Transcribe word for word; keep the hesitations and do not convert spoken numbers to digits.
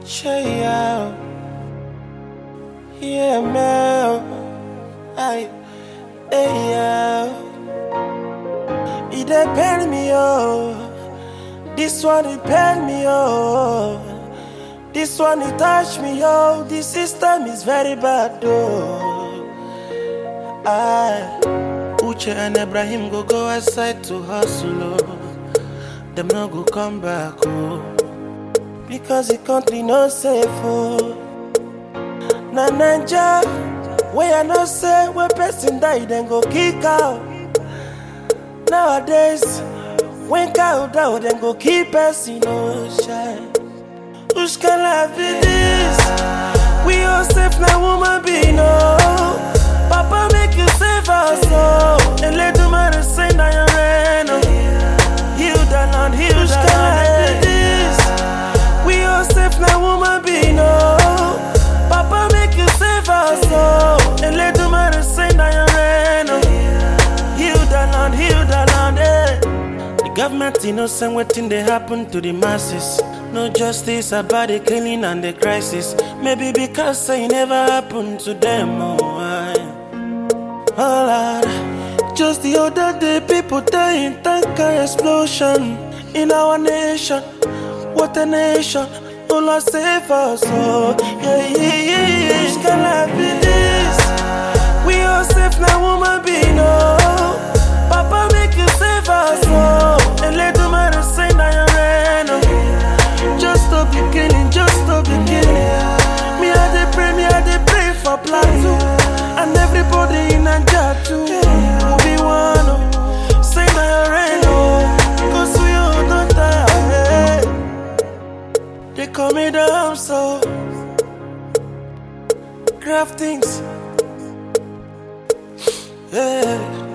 Check out, yeah, man. I, hey, yeah. It depend me, oh. This one, it pain me, oh. This one, it touch me, oh. This system is very bad, oh. I, Uche and Ibrahim go go outside to hustle, oh. Them no go come back, oh. Because the country no safe, oh. Na Naija, where I no say, where person die, then go kick out. Nowadays, when cow down, then go keep person, no shine. Who's can live in this? We all safe now, woman be no. Papa make you save us, oh. And let the man say that you're ready. Heal the land, heal the land. We all safe now, woman be no. Papa make you save us, oh. And let the man say that you're ready. Heal the land, heal the land, eh. The government innocent waiting they happen to the masses. No justice about the killing and the crisis. Maybe because it never happened to them, oh, I, oh Lord. Just the other day, people die in tanker explosion in our nation. What a nation! Oh Lord, save us, oh yeah, yeah, yeah, yeah. Which can life be this? We all safe now, woman be no. Papa make you save us, oh. And let the man say that you're ready. Just stop the killing, just stop the killing. Me I dey pray, me I dey pray for Plateau and everybody in Naija too. We want to say that you're ready, cause we all don't die. They call me down, so craft things, yeah.